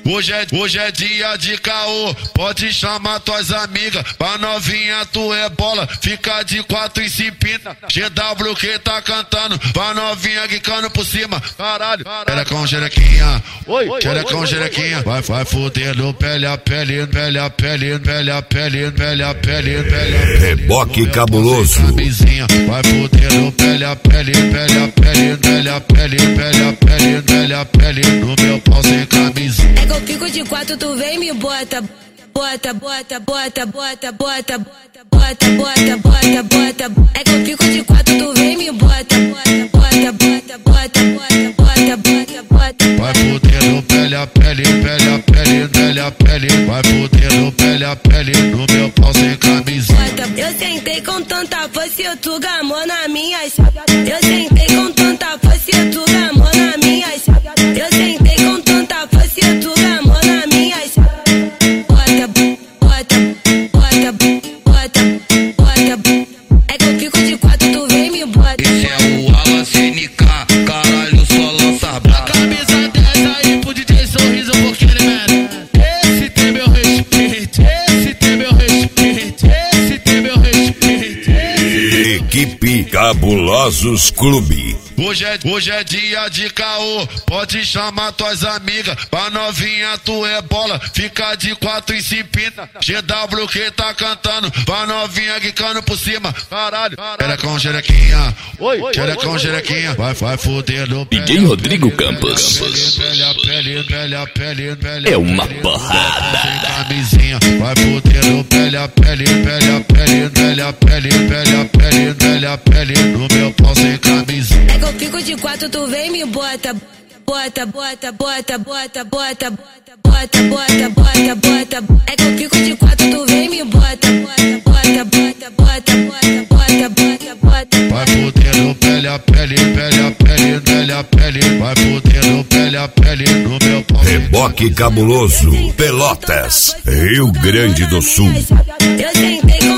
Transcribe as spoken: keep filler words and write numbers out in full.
hoje é, hoje é dia de caô, pode chamar tuas amigas, pra novinha tu é bola, fica de quatro e se pinta. G W que tá cantando, pra novinha quicando por cima, caralho. Xerecão, xerequinha, xerecão, xerequinha, vai, vai fudendo pele a pele, pele a pele, pele a pele, pele a pele, pele a pele. Reboque cabuloso. Vai fudendo pele a pele, pele a pele, pele a pele, pele a pele, pele a pele, no meu pau sem camisinha. É que eu fico de quatro, tu vem me bota, bota, bota, bota, bota, bota, bota, bota, bota, bota. É que eu fico de quatro, tu vem me bota, bota, bota, bota, bota, bota, bota, bota. Vai fudendo pele a pele, pele a pele, pele a pele, vai fudendo pele a pele, no meu pau sem camisinha. Eu sentei com tanta força e tu gamou na minha chave. Eu sentei com tanta força e tu gamou na minha chave. Eu sentei com tanta força e tu gamou na minha chave. Bota, bota, bota, bota, bota. É que eu fico de quatro, tu vem me bota. Esse é o Alan C N K, caralho, só lança brava. A camisa dessa aí pro D J Sorriso, porque ele merece. Esse tem meu respeito, esse tem meu respeito, esse tem meu respeito. Equipe Cabulosos Clube. Hoje é, hoje é dia de caô, pode chamar tuas amigas, pra novinha tu é bola, fica de quatro e se pinta. G W que tá cantando, pra novinha quicando por cima, caralho. Xerecão, xerequinha, xerecão, xerequinha, vai, vai fudendo. D J Rodrigo Campos. É uma porrada. Vai fudendo pele a pele, pele a pele, pele a pele, pele a pele, pele a pele, no meu pau sem camisinha. É que eu fico de quatro, tu vem me bota, bota, bota, bota, bota, bota, bota, bota, bota, bota. É que eu fico de quatro, tu vem me bota, bota, bota, bota, bota, bota, bota, bota. Vai fudendo pele a pele, pele a pele, pele a pele, vai fudendo pele a pele, no meu pau. Reboque Cabuloso, Pelotas, Rio Grande do Sul. Eu sentei com